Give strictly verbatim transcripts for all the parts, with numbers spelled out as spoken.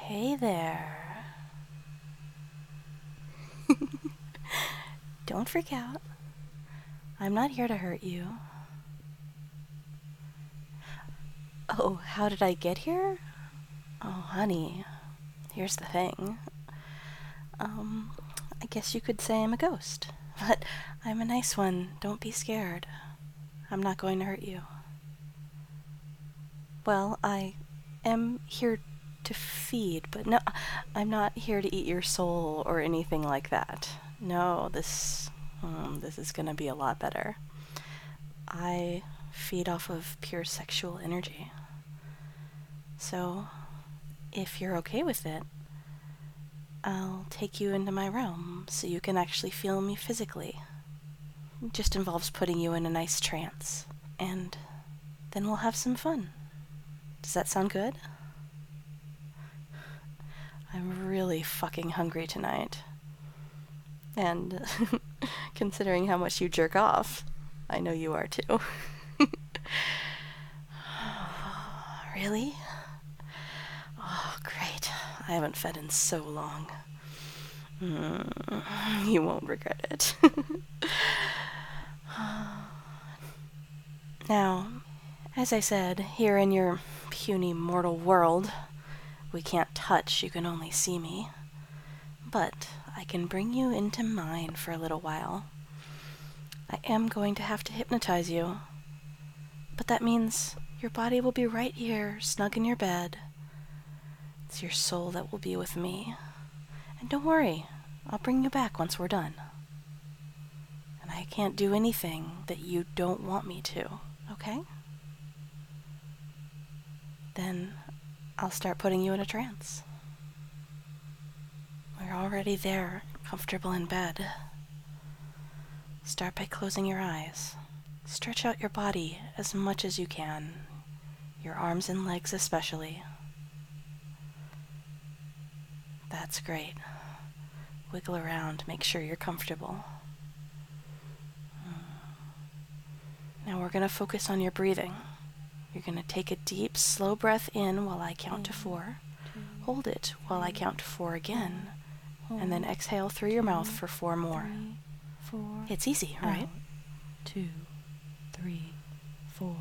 Hey there. Don't freak out. I'm not here to hurt you. Oh, how did I get here? Oh, honey, here's the thing. Um, I guess you could say I'm a ghost, but I'm a nice one. Don't be scared. I'm not going to hurt you. Well, I am here to feed, but no, I'm not here to eat your soul or anything like that. No, this, um, this is gonna be a lot better. I feed off of pure sexual energy. So, if you're okay with it, I'll take you into my realm so you can actually feel me physically. It just involves putting you in a nice trance, and then we'll have some fun. Does that sound good? I'm really fucking hungry tonight. And considering how much you jerk off, I know you are too. Really? Oh, great. I haven't fed in so long. Mm, you won't regret it. Now, as I said, here in your puny mortal world, we can't touch, you can only see me. But I can bring you into mine for a little while. I am going to have to hypnotize you. But that means your body will be right here, snug in your bed. It's your soul that will be with me. And don't worry, I'll bring you back once we're done. And I can't do anything that you don't want me to, okay? Then I'll start putting you in a trance. We're already there, comfortable in bed. Start by closing your eyes. Stretch out your body as much as you can, your arms and legs especially. That's great. Wiggle around, make sure you're comfortable. Now we're going to focus on your breathing. You're going to take a deep, slow breath in while I count to four. Hold it while I count to four again. And then exhale through your mouth for four more. It's easy, right? Two, three, four.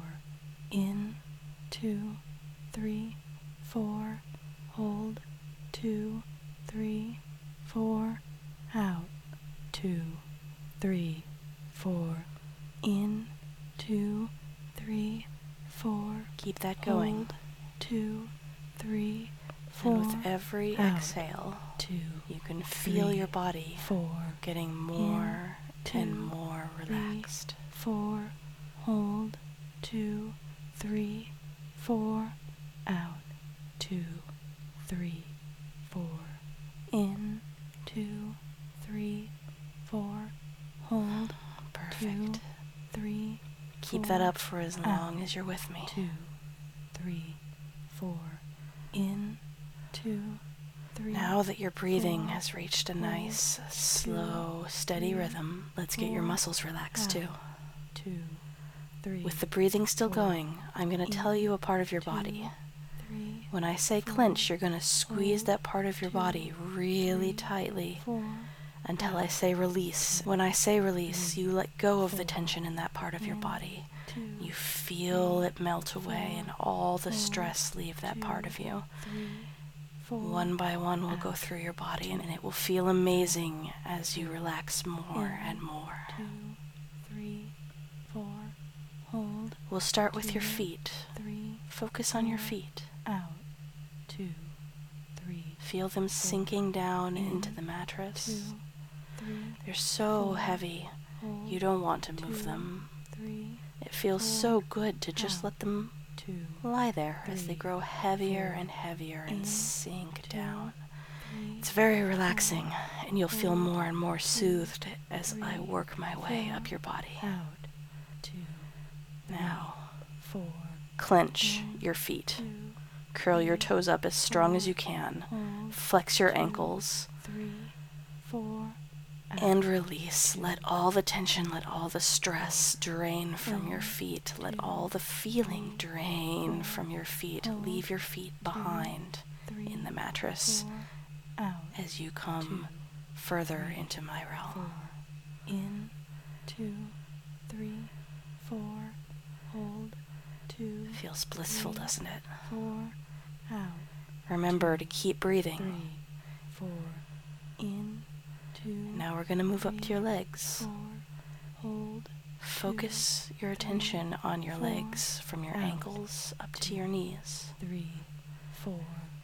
In, two, three, four. Hold, two, three, four. Out, two, three, four. In, two, three, four. Keep that going. Hold, two, three, four. And with every Out, exhale, two, you can feel three, your body four. getting more two, and more relaxed. Three, four. Hold, two, three, four. Out, two, three, four. In, two, three, four. Hold, Perfect. two, three. Keep four. that up for as long Out, as you're with me. two, three, four. In, two, three. Now that your breathing four, has reached a hold, nice, slow, steady three, rhythm, let's get your four, muscles relaxed out, too. two, three. With the breathing still four, going, I'm going to tell in, you a part of your two, body. three, When I say four, clench, you're going to squeeze hold, that part of your two, body really three, tightly four. until I out, say release. When I say release, three, you let go of the four, tension in that part of your in, body. two, You feel three, it melt away four, and all the hold, stress leave that two, part of you. three, four. One by one will go out, through your body, two, and it will feel amazing as you relax more in, and more. two, three, four. Hold, We'll start with your two, feet. three, Focus on your four. feet. out, two, three, Feel them four. sinking down in, into the mattress. two, three, They're so four. heavy, hold, you don't want to move two, them. three, It feels four. so good to just out, let them two, lie there as they three, grow heavier four. and heavier and in, sink two, down. three, It's very relaxing, and you'll feel hold, more and more two, soothed as I three, work my way four. up your body. out, two, Now, four, clench hold, your feet. two, Curl your three, toes up as strong four. as you can. hold, Flex your two, ankles. three, four, out, And release. two, Let all the tension, let all the stress drain from your hold, feet. Let two, all the feeling three, drain four, from your feet. hold, Leave your feet behind. three, in the mattress four, out, as you come two, further three, into my realm. four, in, two, three, four, hold, two, Feels blissful, three, doesn't it? four, out, Remember to keep breathing. three, four, in, two, Now we're going to move up to your legs. four, hold, Focus your attention on your four, legs from your out, ankles up to two, your knees. three, four,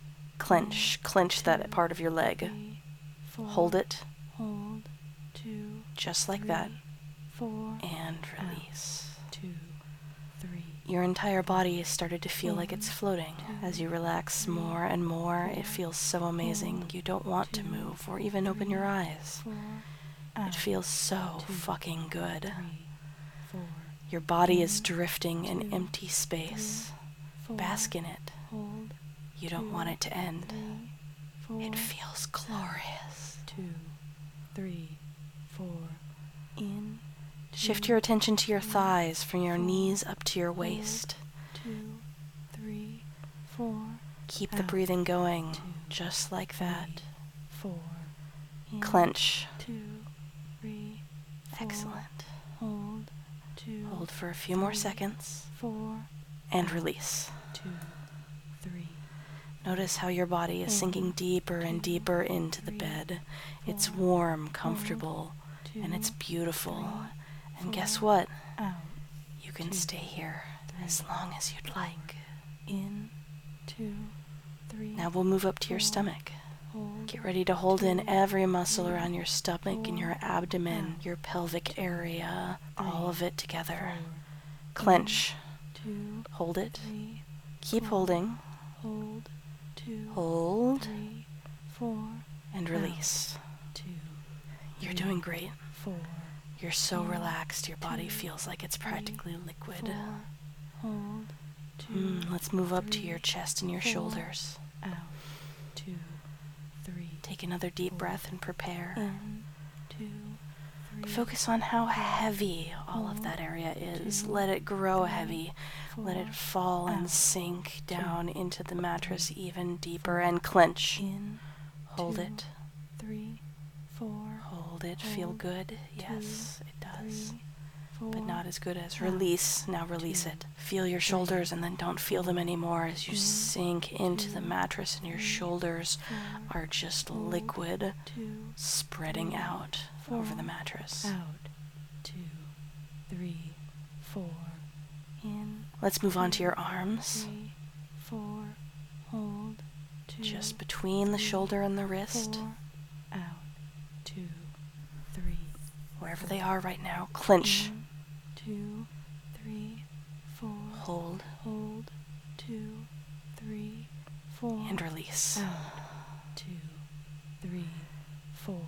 Clench, clench that part of your leg. three, four, Hold it, hold, two, just like three, that, four, and release. two, three, Your entire body has started to feel like One, it's floating. two, As you relax three, more and more, it four, feels so amazing. hold, You don't want to two, move or even open three, your eyes. four, It out, feels so two, fucking good. three, four, Your body is in, drifting in two, empty space. four, Bask in it. hold, You don't two, want it to end. three, four, It feels glorious. two, three, four, in, Shift two, your attention to your three, thighs from your four, knees up to your hold, waist. two, three, four, Keep the out, breathing going, two, just like three, that. four, in, Clench. two, three, four, Excellent. hold, two, Hold for a few more three, seconds four, and release. two, three, Notice how your body is One, sinking deeper and two, deeper into the three, bed. It's four, warm, comfortable, two, and it's beautiful. three, And guess four, what? out, You can two, stay here three, as long as you'd like. in, two, three, Now we'll move up to your four, stomach. hold, Get ready to hold in two, every muscle three, around your stomach and your four, abdomen, out, your pelvic area, all three, of it together. four, Clench. two, Hold it. three, Keep four, holding. hold, two, Hold. three, four, And release. two, You're three, doing great. four, You're so one, relaxed, your body two, feels like it's three, practically liquid. four, hold, two, Mm, let's move up to three, your chest and your four, shoulders. out, two, three, Take another deep four, breath and prepare. in, two, three, Focus on how four, heavy all of hold, that area is. two, Let it grow three, heavy. four, Let it fall and out, sink two, down into the mattress three, even deeper four, and clench. in, Hold two, it. three, four, Hold it. Feel hold, good. Yes, it does. three, four, But not as good as out, release. Now release two, it. Feel your shoulders and then don't feel them anymore as you in, sink into the two, mattress and your three, shoulders four, are just hold, liquid two, spreading three, out four, over the mattress. out, two, three, four, in, Let's move on to two, your arms. three, four, hold, two, Just between the three, shoulder and the wrist. four, out, two, three, Wherever they are right now, clench. in, two, three, four, Hold hold, two, three, four, and release. out, two, three, four,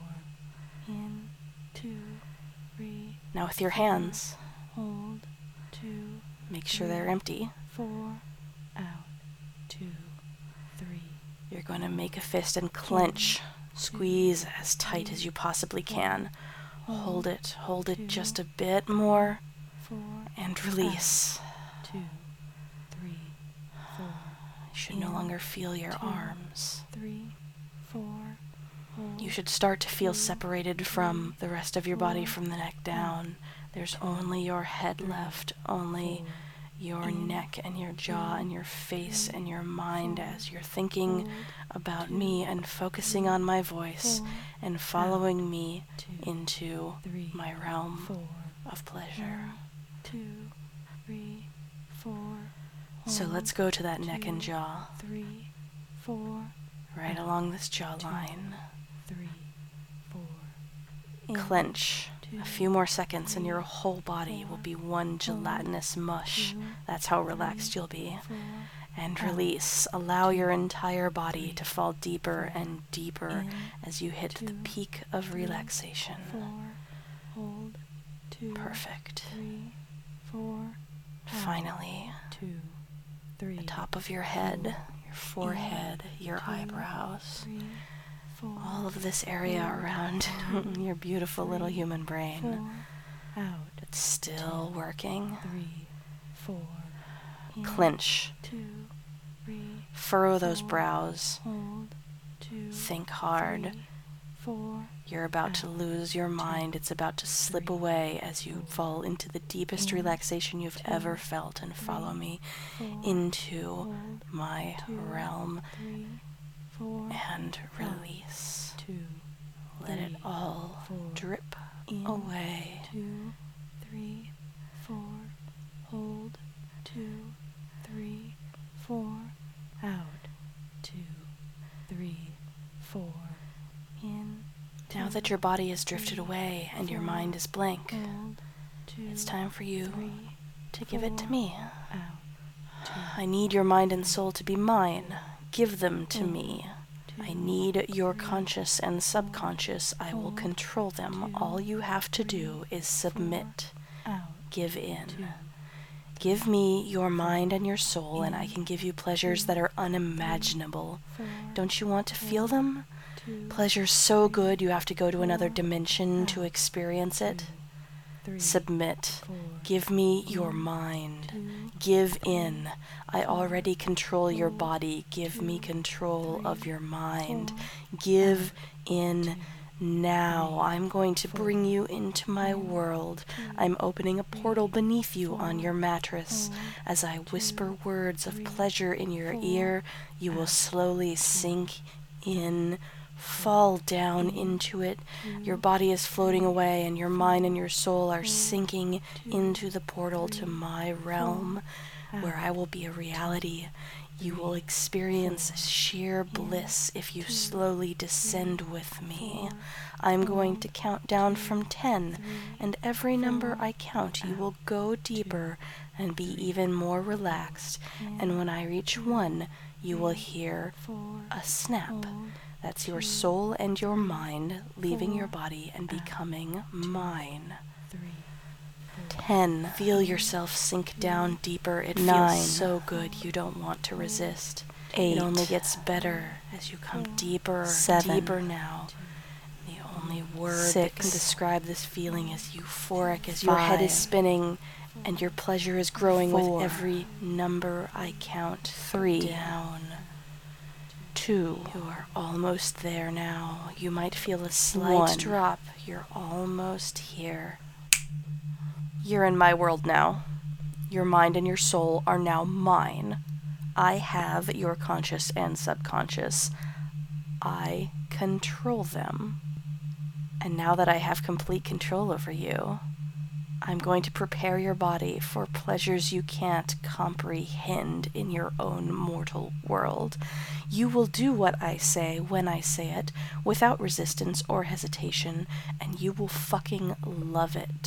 in, two, three, Now with your hands, hold, two, make sure they're empty. four, out, two, three, You're going to make a fist and clench. Squeeze as tight as you possibly can. Hold it. Hold it just a bit more. four, And release. two, three, four, You should no in, longer feel your two, arms. three, four, hold, You should start to feel two, separated from the rest of your body four, from the neck down. There's only your head three, left, only four, your in, neck and your jaw two, and your face three, and your mind four, as you're thinking hold, about two, me and focusing three, on my voice four, and following me two, into three, my realm four, of pleasure. one, two, three, four, So hold, let's go to that neck and two, jaw, three, four, right out, along this jawline. three, four, in, Clench. two, A few more seconds and three, your whole body four, will be one gelatinous mush. two, That's how three, relaxed you'll be. four, And out, release. Allow two, your entire body three, to fall deeper four, and deeper in, as you hit the two, peak of three, relaxation. four, hold, two, Perfect. three, four, out, Finally, two, three, the top of your head, your forehead, your two, eyebrows, three, four, all of this area four, around two, your beautiful little three, human brain. four, out, It's still working. three, four, in, Clench. two, three, Furrow those four, brows. hold, two, Think hard. three, four, You're about to out, lose your mind. It's about to slip three, away as you four, fall into the deepest in, relaxation you've two, ever felt. And follow three, me four, into hold, my two, realm three, four, and out, release. two, Let it three, all four, drip in, away. two, three, four, hold, two, three, four, out, two, three, four, in, Now two, that your body has drifted three, away and your four, mind is blank, hold, two, it's time for you three, to give it to four, me. out, two, I need your mind and soul to be mine. Give them to in, me. two, I need your three, conscious and subconscious. I will hold, control them. two, All you have to three, do is submit. out, Give in. two, Give me your mind and your soul, and I in, can give you pleasures two, that are unimaginable. four, Don't you want to feel four, them? two, Pleasure's so three, good you have to go to another four, dimension to out, experience it. two, three, Submit. four, Give me your in, mind. two, Give in. I four, already control your hold, body. Give me two, control of three, your mind. four, Give out, in two, now. three, I'm going to four, bring you into my in, world. two, I'm opening a three, portal beneath you on four, your mattress. hold, As I whisper two, words of three, pleasure in your four, ear, you will out, slowly two, sink three, in, fall down in, into it. Your two, body is floating three, away, and your mind and four, your soul are hold, sinking two, into the portal to three, my realm, four, where out, I will be a reality. You will three, experience four, sheer in, bliss if you two, slowly descend with me. four, I'm going hold, to count down two, from ten, three, and every number four, I count, you out, will go deeper and be three, even more relaxed. in, And when I reach two, one, you will three, hear four, a snap. hold, That's your two, soul and your three, mind leaving your four, body and out, becoming mine. three, four, Ten. Feel in, yourself sink two, down deeper. It nine, feels so good you don't want to hold, resist. eight, It only gets better as you come four, deeper, seven, deeper now. The only word six, that can describe this feeling is euphoric, as five, your head is spinning and your pleasure is growing four, with every number I count. Three. Down. Two. You are almost there now. You might feel a slight One. drop. You're almost here. You're in my world now. Your mind and your soul are now mine. I have your conscious and subconscious. I control them. And now that I have complete control over you, I'm going to prepare your body for pleasures you can't comprehend in your own mortal world. You will do what I say when I say it, without resistance or hesitation, and you will fucking love it.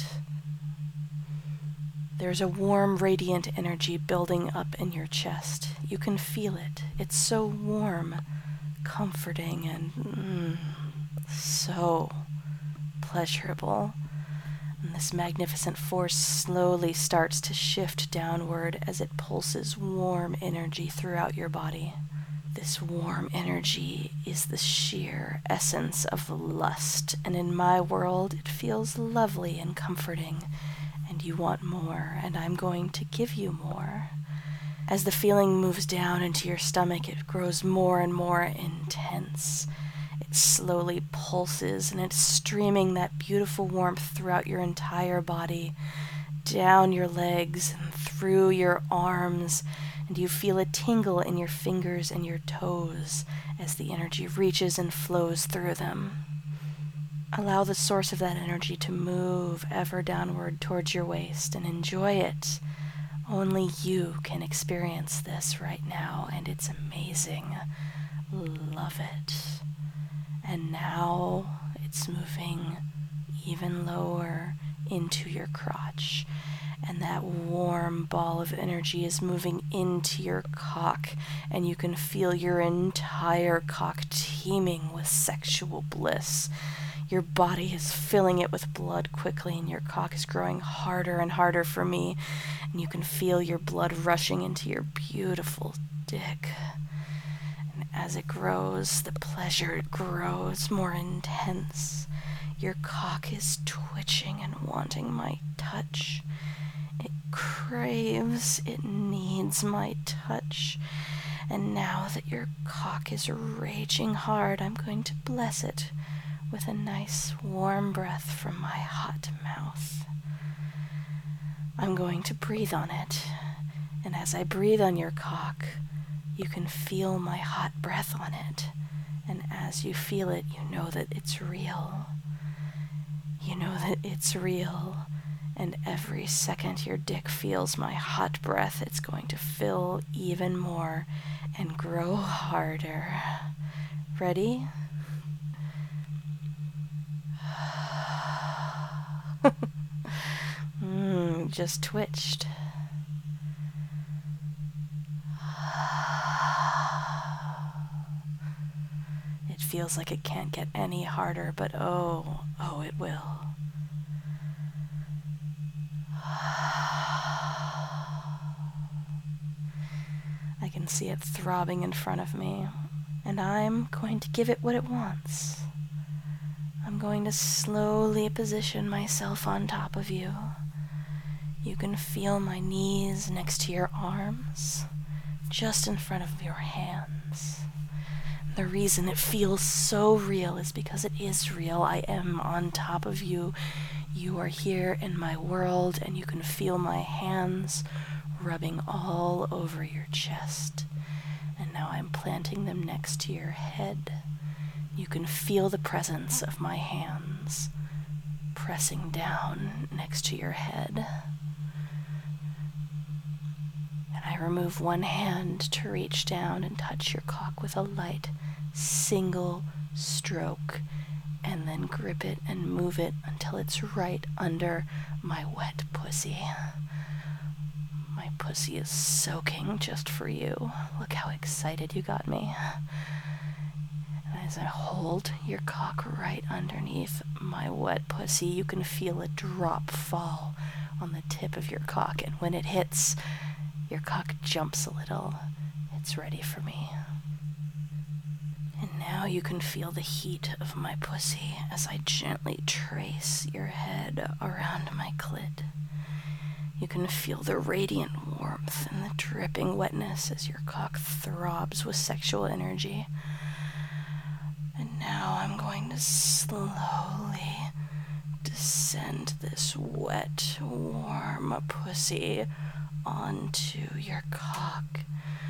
There's a warm, radiant energy building up in your chest. You can feel it. It's so warm, comforting, and mm, so pleasurable. And this magnificent force slowly starts to shift downward as it pulses warm energy throughout your body. This warm energy is the sheer essence of lust, and in my world it feels lovely and comforting, and you want more, and I'm going to give you more. As the feeling moves down into your stomach, it grows more and more intense. It slowly pulses, and it's streaming that beautiful warmth throughout your entire body, down your legs and through your arms, and you feel a tingle in your fingers and your toes as the energy reaches and flows through them. Allow the source of that energy to move ever downward towards your waist and enjoy it. Only you can experience this right now, and it's amazing. Love it. And now it's moving even lower into your crotch, and that warm ball of energy is moving into your cock, and you can feel your entire cock teeming with sexual bliss. Your body is filling it with blood quickly, and your cock is growing harder and harder for me, and you can feel your blood rushing into your beautiful dick. And as it grows, the pleasure grows more intense. Your cock is twitching and wanting my touch. It craves, it needs my touch. And now that your cock is raging hard, I'm going to bless it with a nice warm breath from my hot mouth. I'm going to breathe on it, and as I breathe on your cock, you can feel my hot breath on it. And as you feel it, you know that it's real. You know that it's real. And every second your dick feels my hot breath, it's going to fill even more and grow harder. Ready? mm, just twitched. It feels like it can't get any harder, but oh, oh, it will. I can see it throbbing in front of me, and I'm going to give it what it wants. I'm going to slowly position myself on top of you. You can feel my knees next to your arms, just in front of your hands. The reason it feels so real is because it is real. I am on top of you. You are here in my world, and you can feel my hands rubbing all over your chest. And now I'm planting them next to your head. You can feel the presence of my hands pressing down next to your head. And I remove one hand to reach down and touch your cock with a light single stroke, and then grip it and move it until it's right under my wet pussy. My pussy is soaking just for you. Look how excited you got me. And as I hold your cock right underneath my wet pussy, you can feel a drop fall on the tip of your cock, and when it hits, your cock jumps a little. It's ready for me. And now you can feel the heat of my pussy as I gently trace your head around my clit. You can feel the radiant warmth and the dripping wetness as your cock throbs with sexual energy. And now I'm going to slowly descend this wet, warm pussy onto your cock.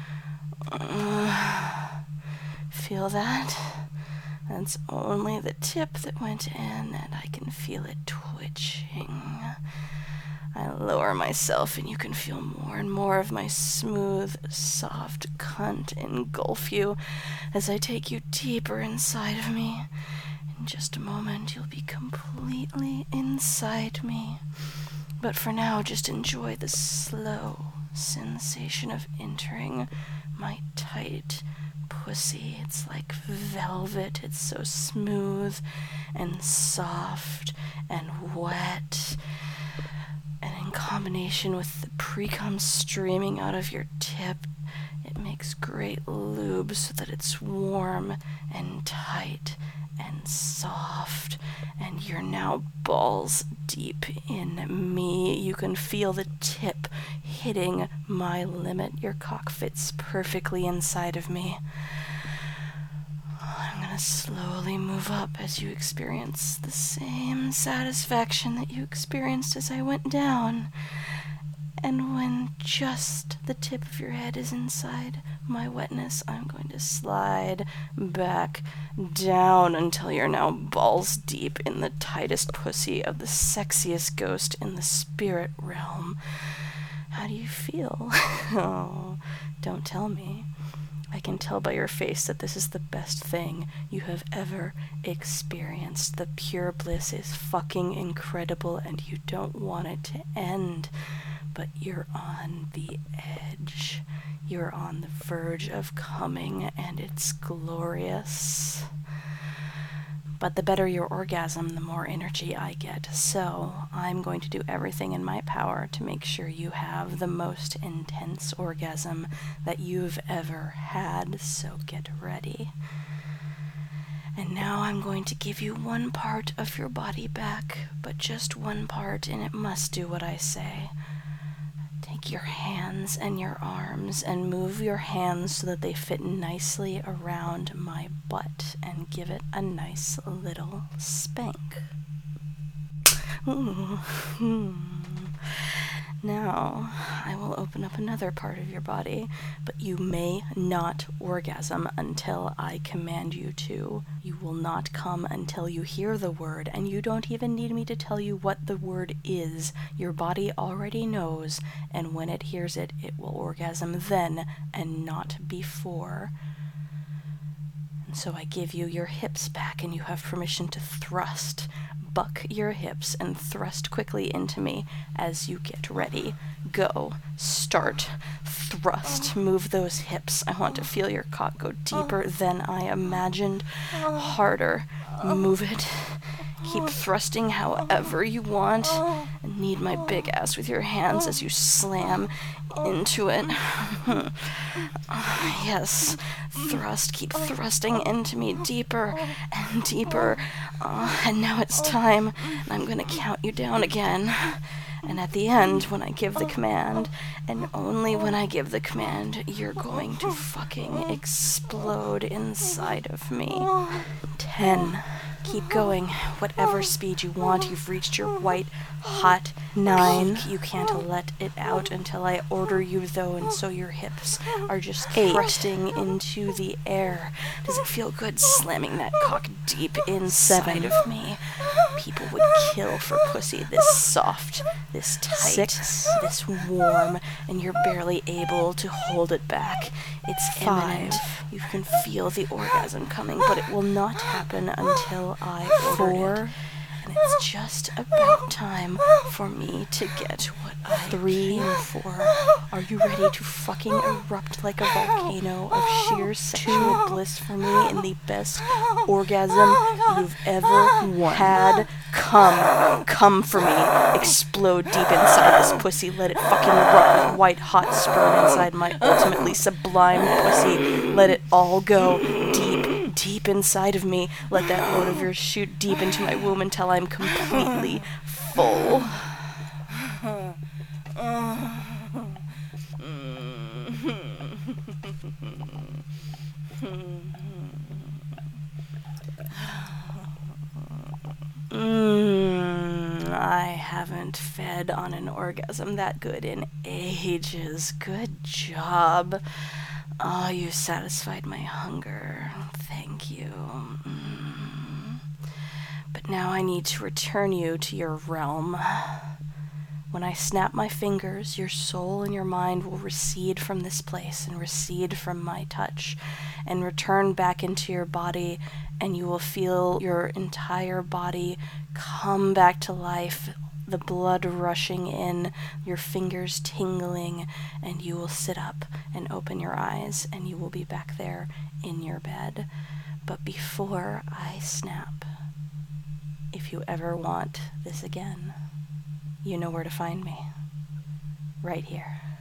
Uh, feel that? That's only the tip that went in, and I can feel it twitching. I lower myself, and you can feel more and more of my smooth, soft cunt engulf you as I take you deeper inside of me. In just a moment, you'll be completely inside me. But for now, just enjoy the slow sensation of entering my tight pussy. It's like velvet. It's so smooth and soft and wet. And in combination with the pre-cum streaming out of your tip, it makes great lube so that it's warm and tight and soft, and you're now balls deep in me. You can feel the tip hitting my limit. Your cock fits perfectly inside of me. I'm gonna slowly move up as you experience the same satisfaction that you experienced as I went down. And when just the tip of your head is inside my wetness, I'm going to slide back down until you're now balls deep in the tightest pussy of the sexiest ghost in the spirit realm. How do you feel? Oh, don't tell me. I can tell by your face that this is the best thing you have ever experienced. The pure bliss is fucking incredible, and you don't want it to end. But you're on the edge. You're on the verge of coming, and it's glorious. But the better your orgasm, the more energy I get. So I'm going to do everything in my power to make sure you have the most intense orgasm that you've ever had. So get ready. And now I'm going to give you one part of your body back, but just one part, and it must do what I say. Take your hands and your arms and move your hands so that they fit nicely around my butt and give it a nice little spank. Ooh. Hmm. Now, I will open up another part of your body, but you may not orgasm until I command you to. You will not come until you hear the word, and you don't even need me to tell you what the word is. Your body already knows, and when it hears it, it will orgasm then and not before. And so I give you your hips back, and you have permission to thrust. Buck your hips and thrust quickly into me as you get ready. Go. Start. Thrust. Move those hips. I want to feel your cock go deeper than I imagined. Harder. Move it. Keep thrusting however you want. And knead my big ass with your hands as you slam into it. Yes. Thrust. Keep thrusting into me deeper and deeper. Uh, and now it's time. And I'm going to count you down again. And at the end, when I give the command, and only when I give the command, you're going to fucking explode inside of me. Ten. Keep going, whatever speed you want. You've reached your white, hot nine. Peak. You can't let it out until I order you, though, and so your hips are just Eight. Thrusting into the air. Does it feel good slamming that cock deep inside Seven. Of me? People would kill for pussy this soft, this tight, Six. This warm, and you're barely able to hold it back. It's Five. Imminent. You can feel the orgasm coming, but it will not happen until I order Four. It. And it's just about time for me to get what I Three. Came for. Are you ready to fucking erupt like a volcano of sheer sexual bliss for me in the best orgasm you've ever had? Come. Come for me. Explode deep inside this pussy. Let it fucking erupt with white hot sperm inside my ultimately sublime pussy. Let it all go deep, deep inside of me. Let that load of yours shoot deep into my womb until I'm completely full. Mm, I haven't fed on an orgasm that good in ages. Good job. Oh, you satisfied my hunger. Thank you. Mm. But now I need to return you to your realm. When I snap my fingers, your soul and your mind will recede from this place and recede from my touch and return back into your body, and you will feel your entire body come back to life, the blood rushing in, your fingers tingling, and you will sit up and open your eyes, and you will be back there in your bed. But before I snap, if you ever want this again, you know where to find me. Right here.